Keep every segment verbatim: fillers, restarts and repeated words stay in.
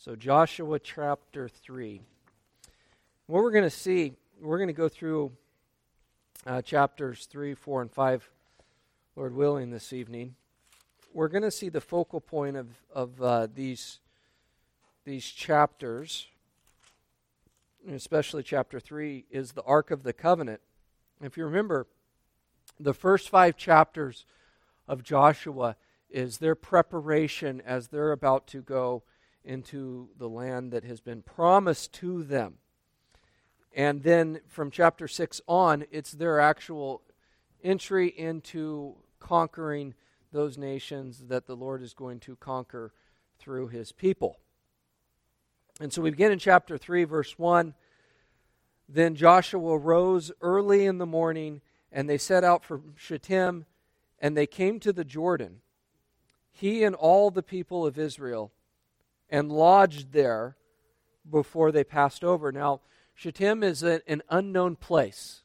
So Joshua chapter three. What we're going to see, we're going to go through uh, chapters three, four, and five, Lord willing, this evening. We're going to see the focal point of, of uh, these, these chapters, and especially chapter three, is the Ark of the Covenant. If you remember, the first five chapters of Joshua is their preparation as they're about to go into the land that has been promised to them. And then from chapter six on, it's their actual entry into conquering those nations that the Lord is going to conquer through His people. And so we begin in chapter three, verse one. Then Joshua rose early in the morning, and they set out from Shittim, and they came to the Jordan, he and all the people of Israel, and lodged there before they passed over. Now, Shittim is a, an unknown place.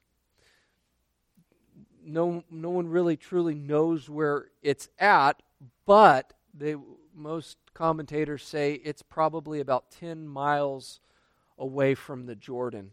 No, no one really truly knows where it's at, but they, most commentators say it's probably about ten miles away from the Jordan.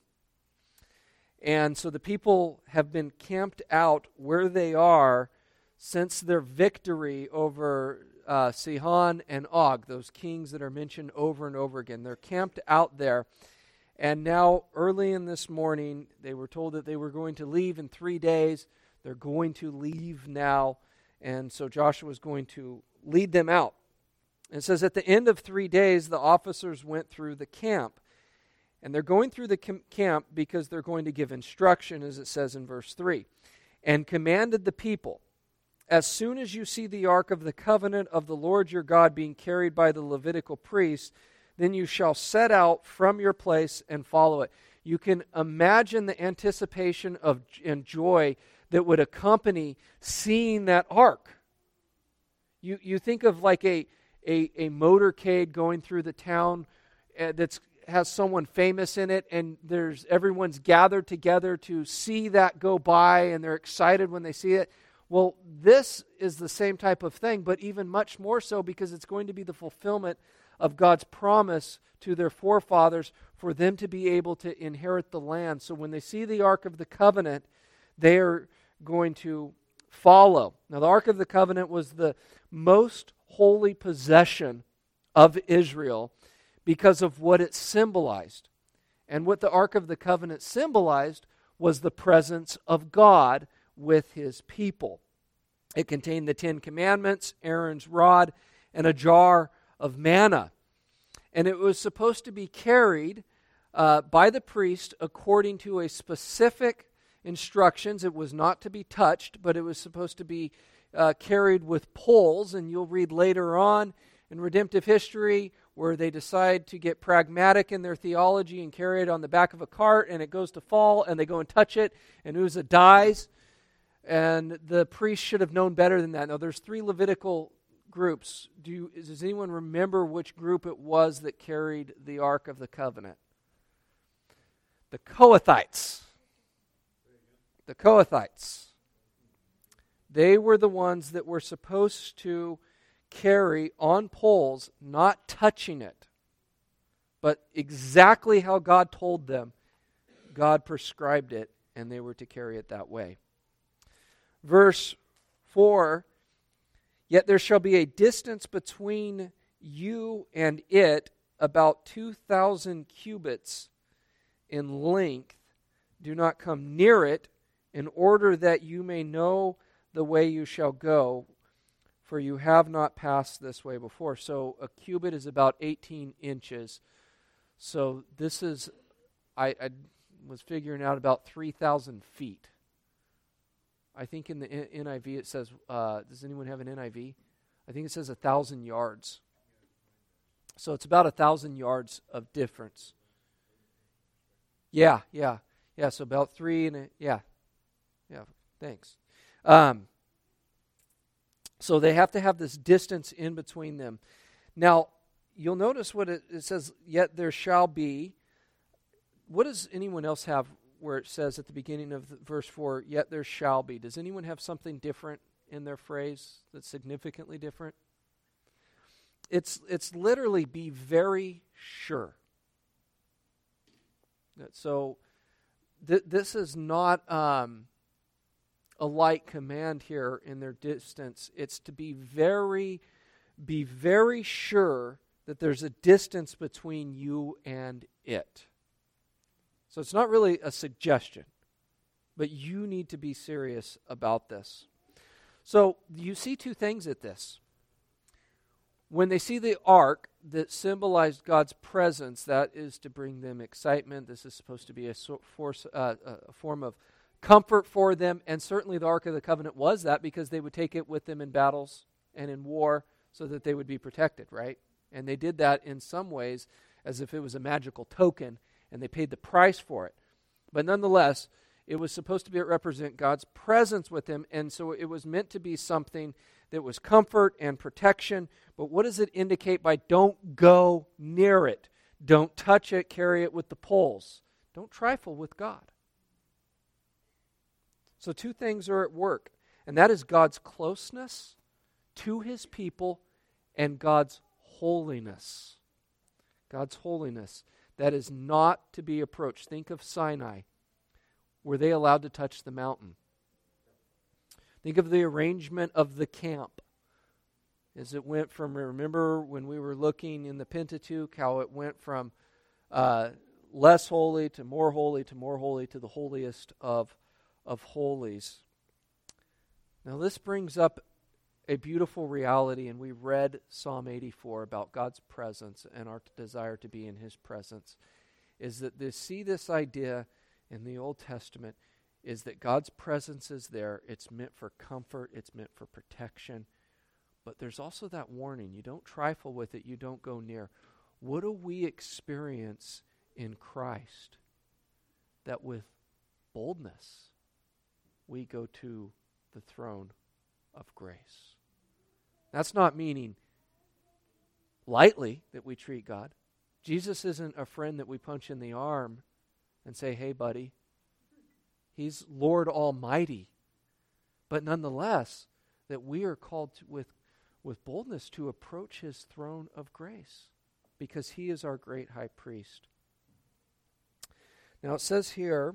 And so the people have been camped out where they are since their victory over uh, Sihon and Og, those kings that are mentioned over and over again. They're camped out there. And now, early in this morning, they were told that they were going to leave in three days. They're going to leave now. And so Joshua is going to lead them out. It says, at the end of three days, the officers went through the camp. And they're going through the camp because they're going to give instruction, as it says in verse three. And commanded the people, as soon as you see the ark of the covenant of the Lord your God being carried by the Levitical priests, then you shall set out from your place and follow it. You can imagine the anticipation of and joy that would accompany seeing that ark. You you think of like a a, a motorcade going through the town uh, that's has someone famous in it, and there's everyone's gathered together to see that go by, and they're excited when they see it. Well, this is the same type of thing, but even much more so because it's going to be the fulfillment of God's promise to their forefathers for them to be able to inherit the land. So when they see the Ark of the Covenant, they are going to follow. Now, the Ark of the Covenant was the most holy possession of Israel because of what it symbolized. And what the Ark of the Covenant symbolized was the presence of God with His people. It contained the Ten Commandments, Aaron's rod, and a jar of manna. And it was supposed to be carried uh, by the priest according to a specific instructions. It was not to be touched, but it was supposed to be uh, carried with poles. And you'll read later on in redemptive history where they decide to get pragmatic in their theology and carry it on the back of a cart, and it goes to fall, and they go and touch it, and Uzzah dies. And the priest should have known better than that. Now, there's three Levitical groups. Do you, does anyone remember which group it was that carried the Ark of the Covenant? The Kohathites. The Kohathites. They were the ones that were supposed to carry on poles, not touching it, but exactly how God told them. God prescribed it, and they were to carry it that way. Verse four, yet there shall be a distance between you and it about two thousand cubits in length. Do not come near it, in order that you may know the way you shall go, for you have not passed this way before. So a cubit is about eighteen inches. So this is, I, I was figuring out about three thousand feet. I think in the N I V it says, uh, does anyone have an N I V? I think it says a thousand yards. So it's about a thousand yards of difference. Yeah, yeah, yeah. So about three and a, yeah, yeah. Thanks. Um, so they have to have this distance in between them. Now, you'll notice what it, it says, yet there shall be. What does anyone else have where it says at the beginning of the, verse four, yet there shall be? Does anyone have something different in their phrase that's significantly different? It's it's literally be very sure. So th- this is not um, a light command here in their distance. It's to be very, be very sure that there's a distance between you and it. So it's not really a suggestion, but you need to be serious about this. So you see two things at this. When they see the ark that symbolized God's presence, that is to bring them excitement. This is supposed to be a, so, force, uh, a form of comfort for them, and certainly the Ark of the Covenant was that because they would take it with them in battles and in war so that they would be protected, right? And they did that in some ways as if it was a magical token, and they paid the price for it. But nonetheless, it was supposed to be represent God's presence with them, and so it was meant to be something that was comfort and protection. But what does it indicate by don't go near it? Don't touch it, carry it with the poles. Don't trifle with God. So two things are at work, and that is God's closeness to his people and God's holiness. God's holiness that is not to be approached. Think of Sinai. Were they allowed to touch the mountain? Think of the arrangement of the camp as it went from, remember when we were looking in the Pentateuch, how it went from uh, less holy to more holy to more holy to the holiest of, of holies. Now this brings up a beautiful reality, and we read Psalm eighty-four about God's presence and our desire to be in his presence, is that they see this idea in the Old Testament is that God's presence is there. It's meant for comfort. It's meant for protection. But there's also that warning. You don't trifle with it. You don't go near. What do we experience in Christ? That with boldness, we go to the throne of grace. That's not meaning lightly that we treat God. Jesus isn't a friend that we punch in the arm and say, hey, buddy. He's Lord Almighty. But nonetheless, that we are called to, with, with boldness to approach his throne of grace because he is our great high priest. Now it says here,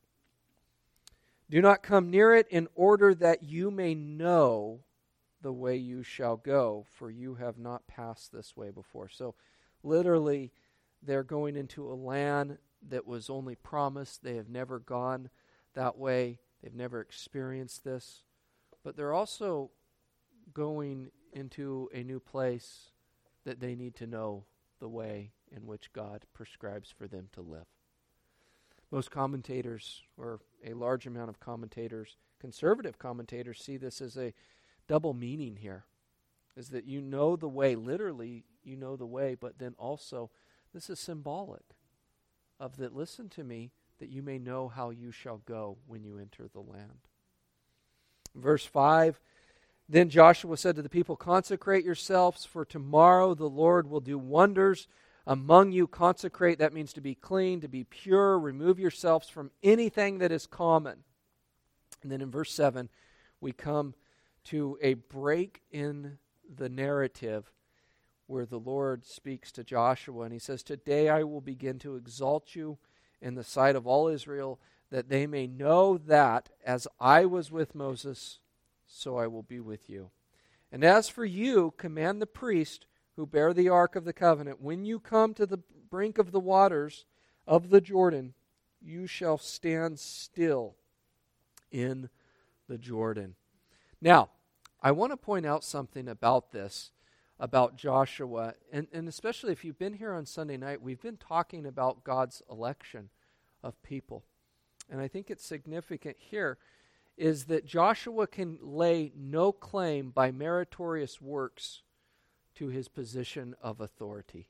do not come near it in order that you may know the way you shall go, for you have not passed this way before. So literally, they're going into a land that was only promised. They have never gone that way. They've never experienced this. But they're also going into a new place that they need to know the way in which God prescribes for them to live. Most commentators, or a large amount of commentators, conservative commentators, see this as a double meaning here. Is that you know the way, literally you know the way, but then also this is symbolic of that, listen to me, that you may know how you shall go when you enter the land. Verse five, then Joshua said to the people, consecrate yourselves, for tomorrow the Lord will do wonders among you. Consecrate, that means to be clean, to be pure. Remove yourselves from anything that is common. And then in verse seven, we come to a break in the narrative where the Lord speaks to Joshua, and he says, today I will begin to exalt you in the sight of all Israel, that they may know that as I was with Moses, so I will be with you. And as for you, command the priest who bear the ark of the covenant, when you come to the brink of the waters of the Jordan, you shall stand still in the Jordan. Now, I want to point out something about this, about Joshua, and, and especially if you've been here on Sunday night, we've been talking about God's election of people. And I think it's significant here is that Joshua can lay no claim by meritorious works to his position of authority,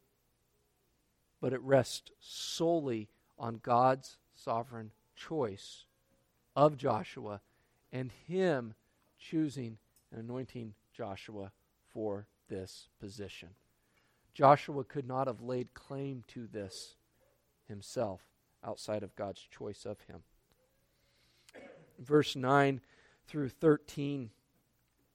but it rests solely on God's sovereign choice of Joshua and him choosing and anointing Joshua for this position. Joshua could not have laid claim to this himself outside of God's choice of him. Verse nine through thirteen,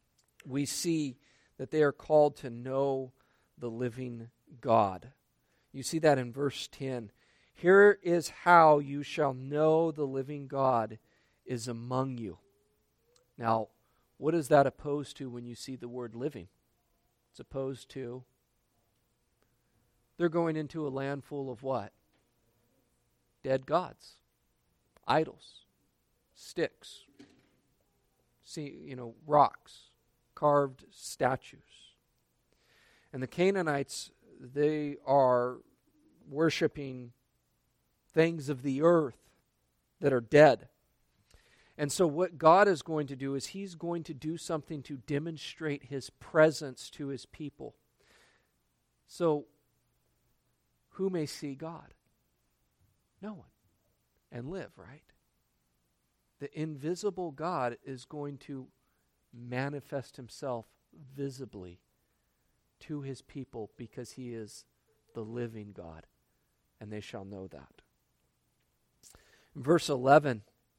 we see that they are called to know the living God. You see that in verse ten. Here is how you shall know the living God is among you. Now, what is that opposed to when you see the word living? It's opposed to, they're going into a land full of what? Dead gods, idols, sticks, see, you know, rocks, carved statues. And the Canaanites, they are worshiping things of the earth that are dead. And so what God is going to do is He's going to do something to demonstrate His presence to His people. So, who may see God? No one. And live, right? The invisible God is going to manifest Himself visibly to His people because He is the living God, and they shall know that. Verse eleven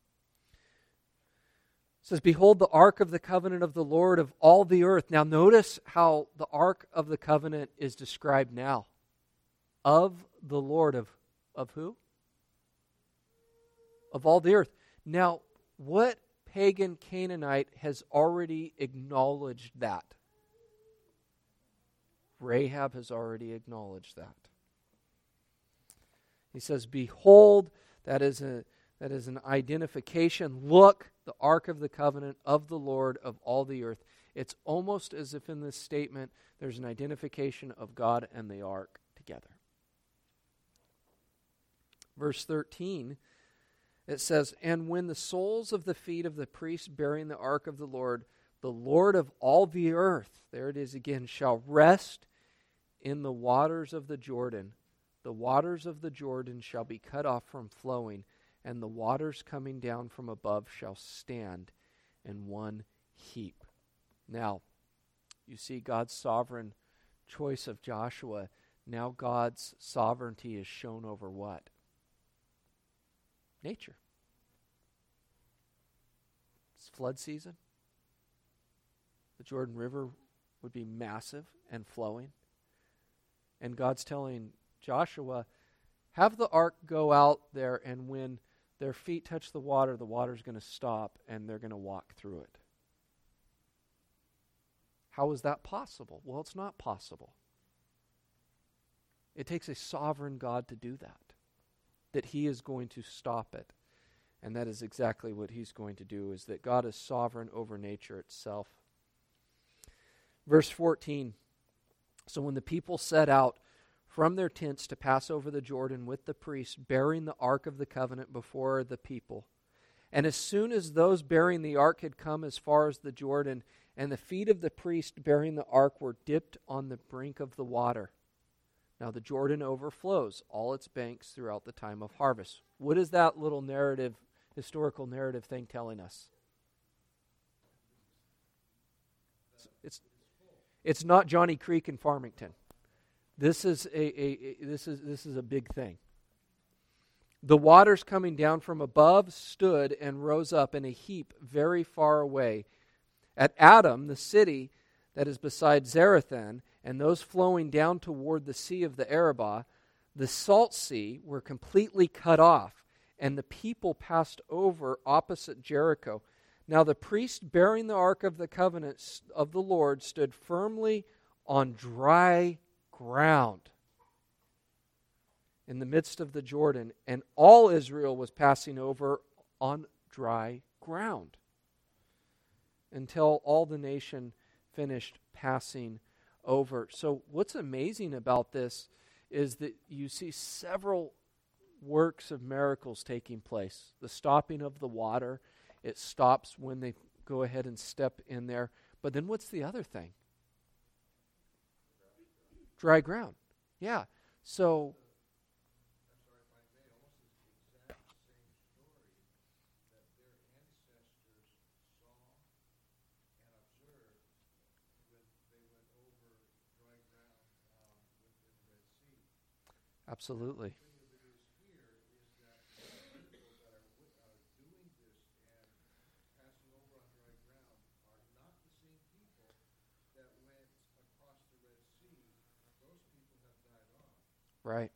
says, Behold the ark of the covenant of the Lord of all the earth. Now notice how the ark of the covenant is described now. Of the Lord of, of who? Of all the earth. Now, what pagan Canaanite has already acknowledged that? Rahab has already acknowledged that. He says, Behold, that is a that is an identification. Look, the ark of the covenant of the Lord of all the earth. It's almost as if in this statement there's an identification of God and the ark together. Verse thirteen, it says, And when the soles of the feet of the priests bearing the ark of the Lord, the Lord of all the earth, there it is again, shall rest in the waters of the Jordan, the waters of the Jordan shall be cut off from flowing, and the waters coming down from above shall stand in one heap. Now, you see God's sovereign choice of Joshua. Now God's sovereignty is shown over what? Nature. It's flood season. The Jordan River would be massive and flowing. And God's telling Joshua, have the ark go out there, and when their feet touch the water, the water's going to stop and they're going to walk through it. How is that possible? Well, it's not possible. It takes a sovereign God to do that. That He is going to stop it. And that is exactly what He's going to do, is that God is sovereign over nature itself. Verse fourteen, So when the people set out from their tents to pass over the Jordan with the priests, bearing the ark of the covenant before the people. And as soon as those bearing the ark had come as far as the Jordan, and the feet of the priest bearing the ark were dipped on the brink of the water. Now the Jordan overflows all its banks throughout the time of harvest. What is that little narrative, historical narrative thing telling us? It's, it's, it's not Johnny Creek in Farmington. This is a, a, a this is this is a big thing. The waters coming down from above stood and rose up in a heap very far away. At Adam, the city that is beside Zarethan, and those flowing down toward the sea of the Arabah, the salt sea were completely cut off, and the people passed over opposite Jericho. Now the priest bearing the ark of the covenant of the Lord stood firmly on dry ground in the midst of the Jordan, and all Israel was passing over on dry ground until all the nation finished passing over. So what's amazing about this is that you see several works of miracles taking place. The stopping of the water, it stops when they go ahead and step in there. But then what's the other thing? Dry ground. Yeah. So absolutely. Right.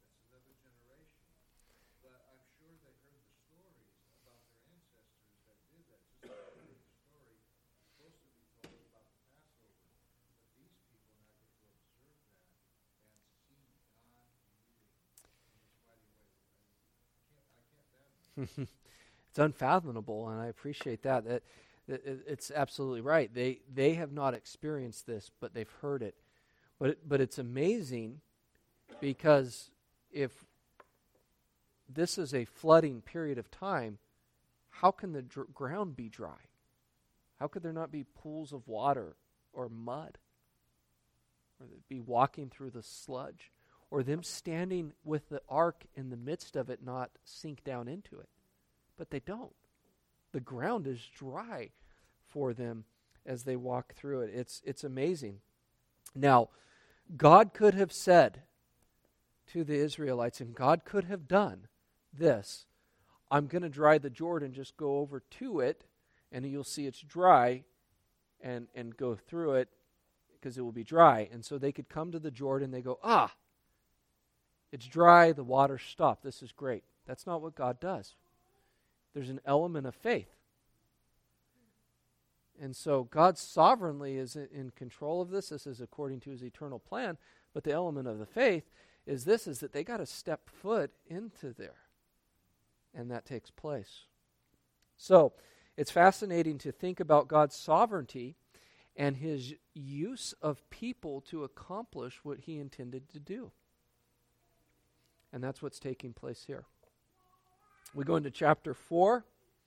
It's unfathomable, and I appreciate that. That, that it- it's absolutely right. They they have not experienced this, but they've heard it. But it, but it's amazing because if this is a flooding period of time, how can the dr- ground be dry? How could there not be pools of water or mud? Or they'd be walking through the sludge, or them standing with the ark in the midst of it not sink down into it. But they don't. The ground is dry for them as they walk through it. It's it's amazing. Now, God could have said to the Israelites, and God could have done this, I'm going to dry the Jordan, just go over to it, and you'll see it's dry, and, and go through it, because it will be dry. And so they could come to the Jordan, they go, ah, it's dry, the water stopped, this is great. That's not what God does. There's an element of faith. And so God sovereignly is in control of this. This is according to his eternal plan. But the element of the faith is this, is that they got to step foot into there. And that takes place. So it's fascinating to think about God's sovereignty and his use of people to accomplish what he intended to do. And that's what's taking place here. We go into chapter four,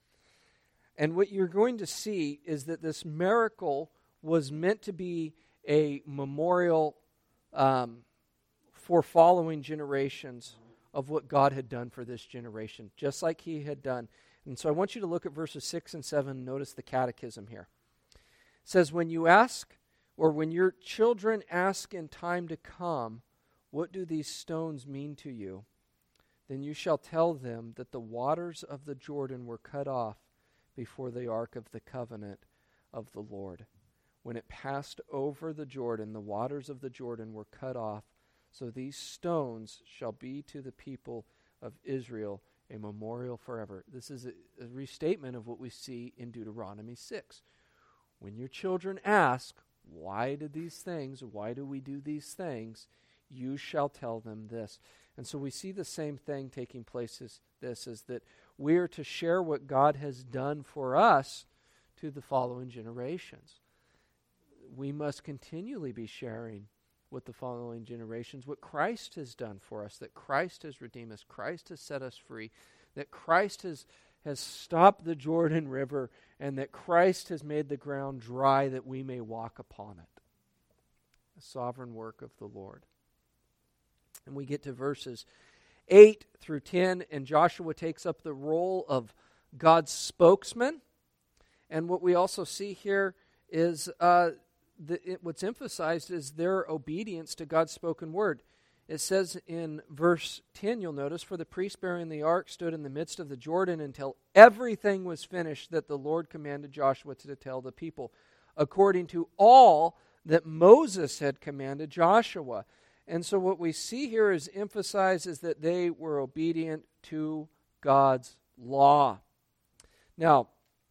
and what you're going to see is that this miracle was meant to be a memorial um, for following generations of what God had done for this generation, just like he had done. And so I want you to look at verses six and seven. Notice the catechism here. It says, when you ask, or when your children ask in time to come, what do these stones mean to you? Then you shall tell them that the waters of the Jordan were cut off before the ark of the covenant of the Lord. When it passed over the Jordan, the waters of the Jordan were cut off. So these stones shall be to the people of Israel a memorial forever. This is a, a restatement of what we see in Deuteronomy six. When your children ask, why did these things, why do we do these things? You shall tell them this. And so we see the same thing taking place as this, is that we are to share what God has done for us to the following generations. We must continually be sharing with the following generations what Christ has done for us, that Christ has redeemed us, Christ has set us free, that Christ has, has stopped the Jordan River, and that Christ has made the ground dry that we may walk upon it. The sovereign work of the Lord. And we get to verses eight through ten, and Joshua takes up the role of God's spokesman. And what we also see here is uh, the, it, what's emphasized is their obedience to God's spoken word. It says in verse ten, you'll notice, for the priest bearing the ark stood in the midst of the Jordan until everything was finished that the Lord commanded Joshua to tell the people, according to all that Moses had commanded Joshua. And so what we see here is emphasized is that they were obedient to God's law. Now,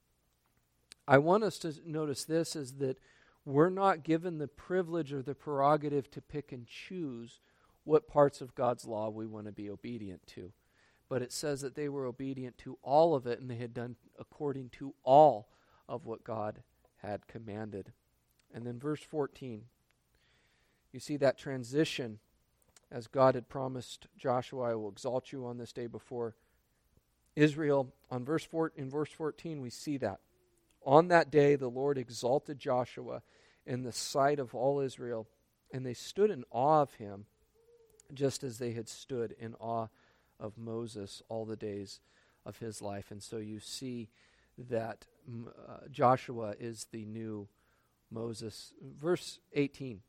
I want us to notice this, is that we're not given the privilege or the prerogative to pick and choose what parts of God's law we want to be obedient to. But it says that they were obedient to all of it, and they had done according to all of what God had commanded. And then verse fourteen. You see that transition, as God had promised Joshua, I will exalt you on this day before Israel. On verse four, in verse fourteen, we see that. On that day, the Lord exalted Joshua in the sight of all Israel, and they stood in awe of him, just as they had stood in awe of Moses all the days of his life. And so you see that uh, Joshua is the new Moses. Verse eighteen.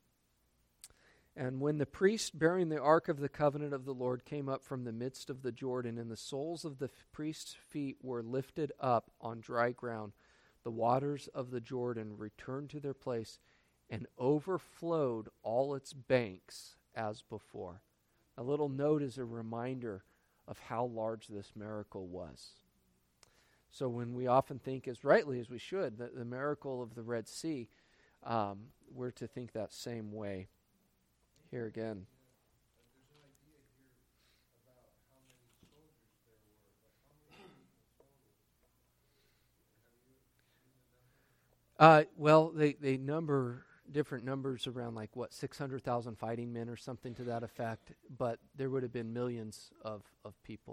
And when the priest bearing the ark of the covenant of the Lord came up from the midst of the Jordan, and the soles of the f- priest's feet were lifted up on dry ground, the waters of the Jordan returned to their place and overflowed all its banks as before. A little note is a reminder of how large this miracle was. So when we often think, as rightly as we should, that the miracle of the Red Sea, um, we're to think that same way here again. Uh, well, they, they number different numbers around like, what, six hundred thousand fighting men or something to that effect, but there would have been millions of, of people.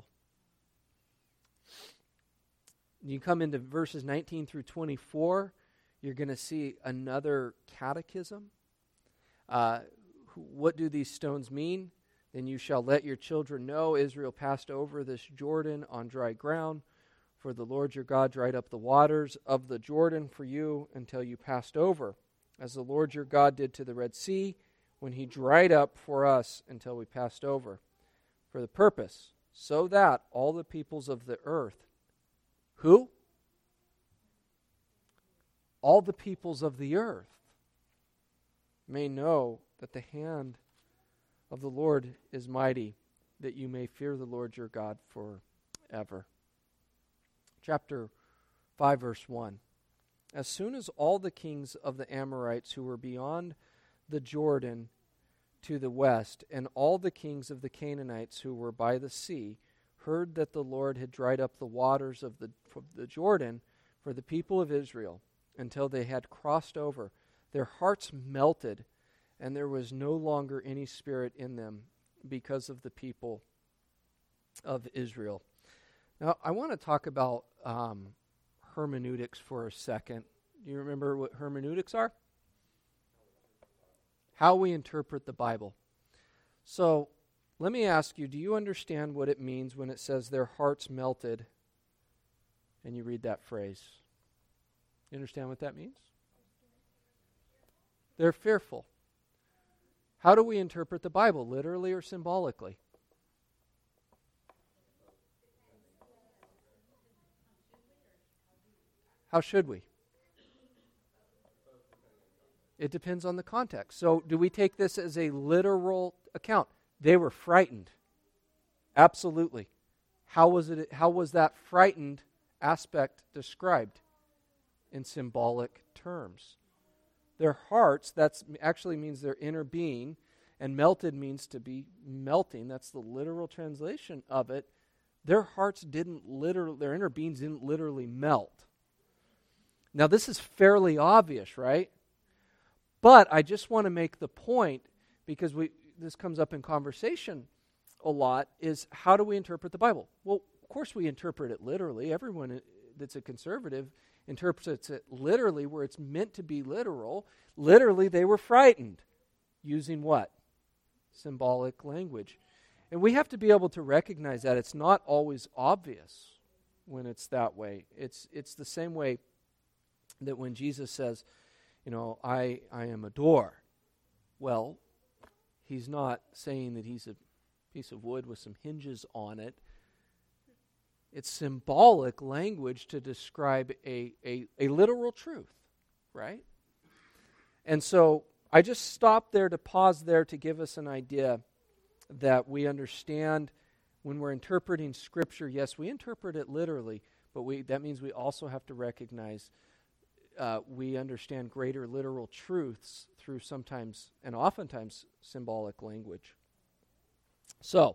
You come into verses nineteen through twenty-four, you're going to see another catechism. Uh, what do these stones mean? Then you shall let your children know Israel passed over this Jordan on dry ground. For the Lord your God dried up the waters of the Jordan for you until you passed over, as the Lord your God did to the Red Sea when he dried up for us until we passed over, for the purpose, so that all the peoples of the earth, who? All the peoples of the earth may know that the hand of the Lord is mighty, that you may fear the Lord your God forever. Chapter five, verse one. As soon as all the kings of the Amorites who were beyond the Jordan to the west, and all the kings of the Canaanites who were by the sea, heard that the Lord had dried up the waters of the, of the Jordan for the people of Israel until they had crossed over, their hearts melted, and there was no longer any spirit in them because of the people of Israel. Now, I want to talk about um, hermeneutics for a second. Do you remember what hermeneutics are? How we interpret the Bible. So, let me ask you, do you understand what it means when it says their hearts melted and you read that phrase? You understand what that means? They're fearful. How do we interpret the Bible, literally or symbolically? How should we? It depends on the context. So do we take this as a literal account? They were frightened. Absolutely. How was it? How was that frightened aspect described? In symbolic terms. Their hearts, that actually means their inner being, and melted means to be melting. That's the literal translation of it. Their hearts didn't literally, their inner beings didn't literally melt. Now this is fairly obvious, right? But I just want to make the point, because we this comes up in conversation a lot, is how do we interpret the Bible? Well, of course we interpret it literally. Everyone that's a conservative interprets it literally where it's meant to be literal. Literally, they were frightened. Using what? Symbolic language. And we have to be able to recognize that it's not always obvious when it's that way. It's it's the same way that when Jesus says, you know, I, I am a door. Well, he's not saying that he's a piece of wood with some hinges on it. It's symbolic language to describe a, a, a literal truth, right? And so I just stopped there to pause there to give us an idea that we understand when we're interpreting Scripture. Yes, we interpret it literally, but we that means we also have to recognize uh, we understand greater literal truths through sometimes and oftentimes symbolic language. So,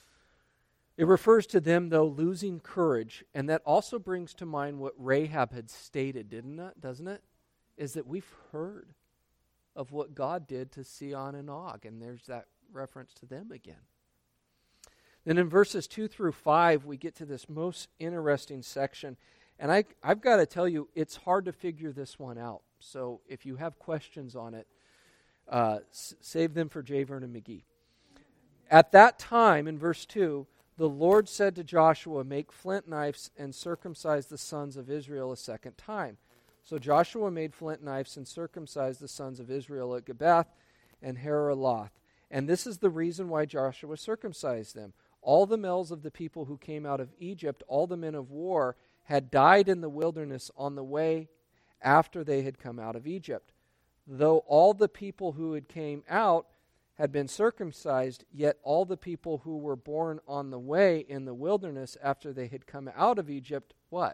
it refers to them, though, losing courage, and that also brings to mind what Rahab had stated, didn't it? Doesn't it? Is that we've heard of what God did to Sihon and Og, and there's that reference to them again. Then in verses two through five, we get to this most interesting section, and I, I've got to tell you, it's hard to figure this one out. So if you have questions on it, uh, s- save them for J. Vernon McGee. At that time, in verse two, the Lord said to Joshua, make flint knives and circumcise the sons of Israel a second time. So Joshua made flint knives and circumcised the sons of Israel at Gibeath and Haraloth. And this is the reason why Joshua circumcised them. All the males of the people who came out of Egypt, all the men of war, had died in the wilderness on the way after they had come out of Egypt. Though all the people who had came out had been circumcised, yet all the people who were born on the way in the wilderness after they had come out of Egypt, what?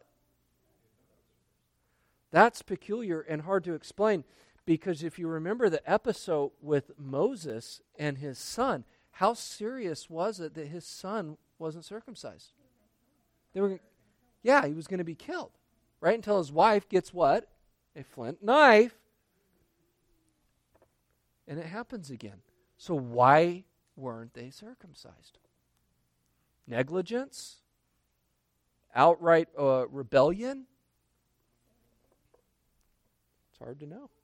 That's peculiar and hard to explain, because if you remember the episode with Moses and his son, how serious was it that his son wasn't circumcised? They were, yeah, he was going to be killed, right? Until his wife gets what? A flint knife. And it happens again. So why weren't they circumcised? Negligence? Outright uh, rebellion? It's hard to know.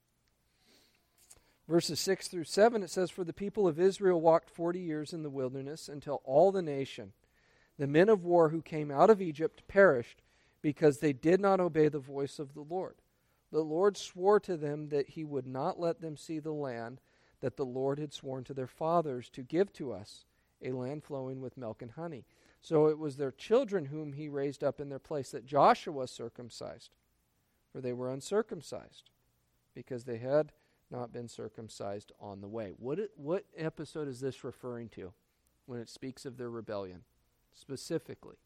Verses six through seven, it says, "For the people of Israel walked forty years in the wilderness until all the nation, the men of war who came out of Egypt, perished because they did not obey the voice of the Lord. The Lord swore to them that he would not let them see the land that the Lord had sworn to their fathers to give to us, a land flowing with milk and honey. So it was their children whom he raised up in their place that Joshua circumcised, for they were uncircumcised, because they had not been circumcised on the way." What it, what episode is this referring to when it speaks of their rebellion? Specifically,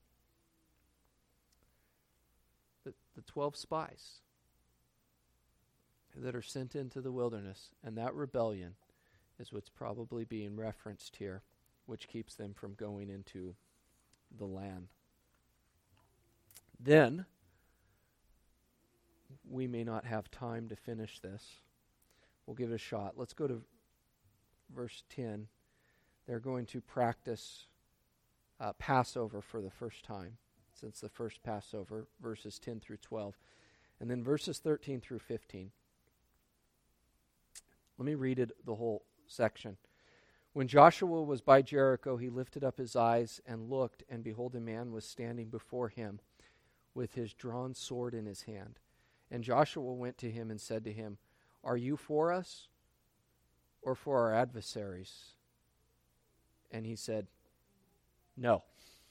the, the twelve spies that are sent into the wilderness, and that rebellion is what's probably being referenced here, which keeps them from going into the land. Then, we may not have time to finish this. We'll give it a shot. Let's go to verse ten. They're going to practice uh, Passover for the first time, since the first Passover, verses ten through twelve. And then verses thirteen through fifteen. Let me read it, the whole section. "When Joshua was by Jericho, he lifted up his eyes and looked, and behold, a man was standing before him with his drawn sword in his hand. And Joshua went to him and said to him, 'Are you for us or for our adversaries?' And he said, 'No.'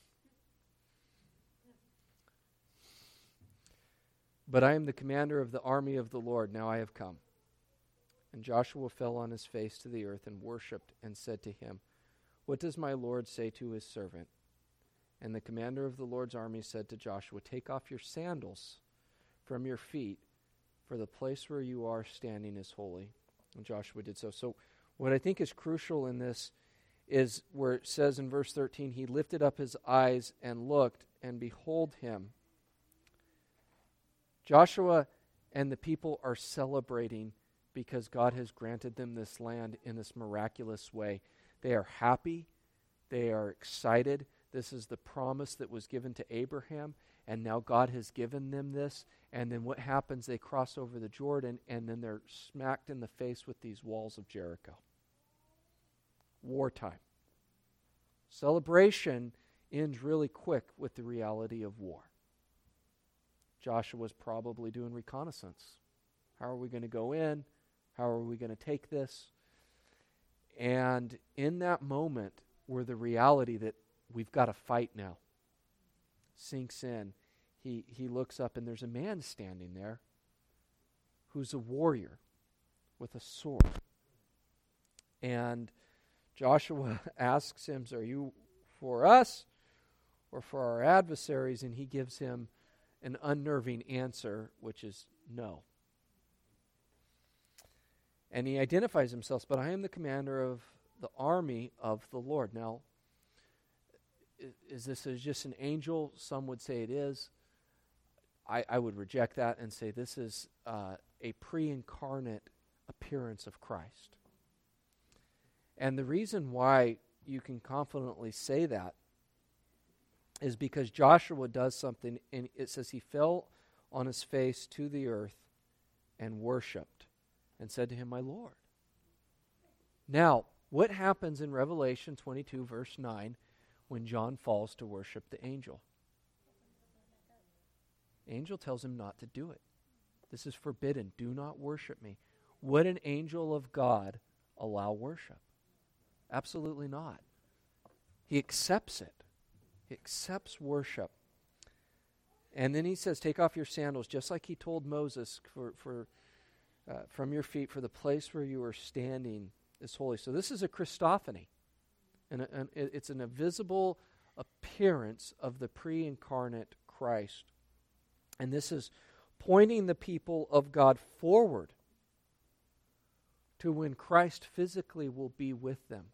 But I am the commander of the army of the Lord. Now I have come." And Joshua fell on his face to the earth and worshipped and said to him, 'What does my Lord say to his servant?' And the commander of the Lord's army said to Joshua, 'Take off your sandals from your feet, for the place where you are standing is holy.' And Joshua did so. So what I think is crucial in this is where it says in verse thirteen, he lifted up his eyes and looked, and behold him. Joshua and the people are celebrating because God has granted them this land in this miraculous way. They are happy. They are excited. This is the promise that was given to Abraham, and now God has given them this. And then what happens? They cross over the Jordan, and then they're smacked in the face with these walls of Jericho. Wartime. Celebration ends really quick with the reality of war. Joshua's probably doing reconnaissance. How are we going to go in? How are we going to take this? And in that moment, where the reality that we've got to fight now sinks in, he, he looks up, and there's a man standing there who's a warrior with a sword. And Joshua asks him, "Are you for us or for our adversaries?" And he gives him an unnerving answer, which is no. And he identifies himself, "But I am the commander of the army of the Lord." Now, is this just an angel? Some would say it is. I, I would reject that and say this is uh, a pre-incarnate appearance of Christ. And the reason why you can confidently say that is because Joshua does something, and it says he fell on his face to the earth and worshipped and said to him, "My Lord." Now, what happens in Revelation twenty-two, verse nine, when John falls to worship the angel? The angel tells him not to do it. This is forbidden. Do not worship me. Would an angel of God allow worship? Absolutely not. He accepts it. He accepts worship. And then he says, "Take off your sandals," just like he told Moses, for, for uh, from your feet, for the place where you are standing is holy. So this is a Christophany. And, a, and it's an invisible appearance of the pre-incarnate Christ. And this is pointing the people of God forward to when Christ physically will be with them.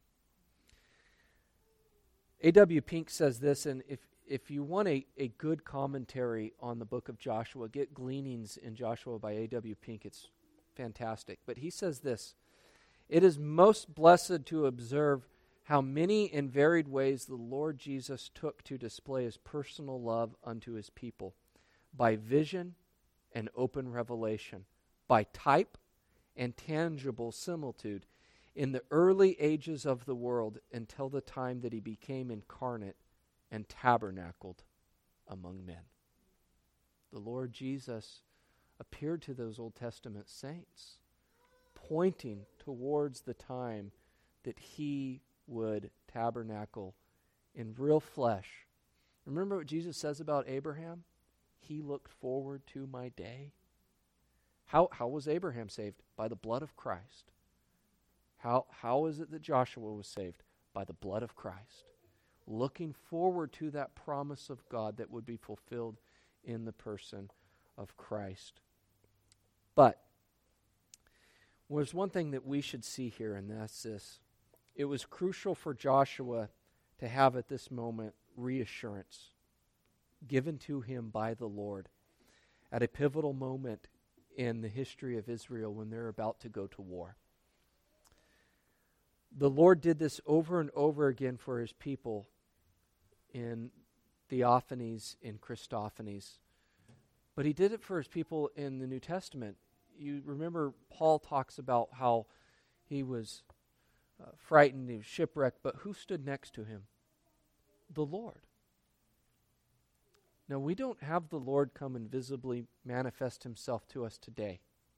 A W Pink says this, and if, if you want a, a good commentary on the book of Joshua, get Gleanings in Joshua by A W Pink. It's fantastic. But he says this, "It is most blessed to observe how many and varied ways the Lord Jesus took to display his personal love unto his people, by vision and open revelation, by type and tangible similitude, in the early ages of the world until the time that he became incarnate and tabernacled among men." The Lord Jesus appeared to those Old Testament saints, pointing towards the time that he would tabernacle in real flesh. Remember what Jesus says about Abraham? He looked forward to my day. How, how was Abraham saved? By the blood of Christ. How, how is it that Joshua was saved? By the blood of Christ. Looking forward to that promise of God that would be fulfilled in the person of Christ. But there's one thing that we should see here, and that's this. It was crucial for Joshua to have at this moment reassurance given to him by the Lord at a pivotal moment in the history of Israel when they're about to go to war. The Lord did this over and over again for his people in theophanies, in Christophanies. But he did it for his people in the New Testament. You remember Paul talks about how he was uh, frightened, he was shipwrecked, but who stood next to him? The Lord. Now, we don't have the Lord come and visibly manifest himself to us today.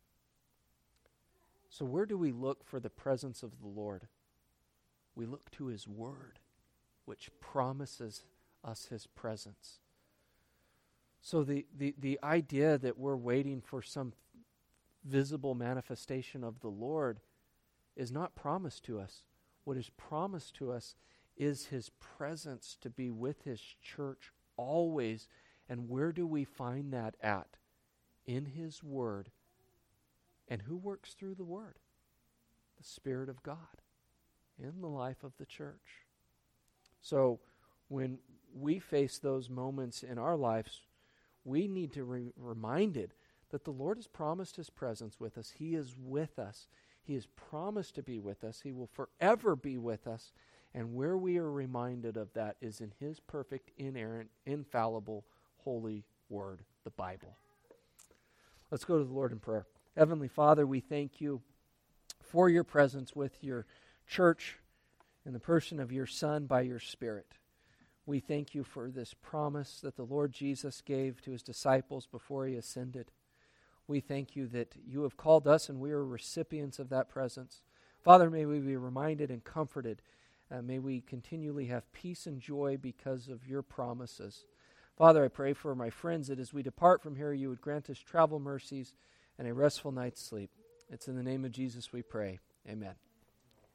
So where do we look for the presence of the Lord? We look to his word, which promises us his presence. So the, the, the idea that we're waiting for some visible manifestation of the Lord is not promised to us. What is promised to us is his presence to be with his church always. And where do we find that at? In his word. And who works through the word? The Spirit of God in the life of the church. So when we face those moments in our lives, we need to be reminded that the Lord has promised his presence with us. He is with us. He has promised to be with us. He will forever be with us. And where we are reminded of that is in his perfect, inerrant, infallible, holy word, the Bible. Let's go to the Lord in prayer. Heavenly Father, we thank you for your presence with your church in the person of your Son by your Spirit. We thank you for this promise that the Lord Jesus gave to his disciples before he ascended. We thank you that you have called us and we are recipients of that presence. Father, may we be reminded and comforted. Uh, may we continually have peace and joy because of your promises. Father, I pray for my friends that as we depart from here, you would grant us travel mercies and a restful night's sleep. It's in the name of Jesus we pray. Amen.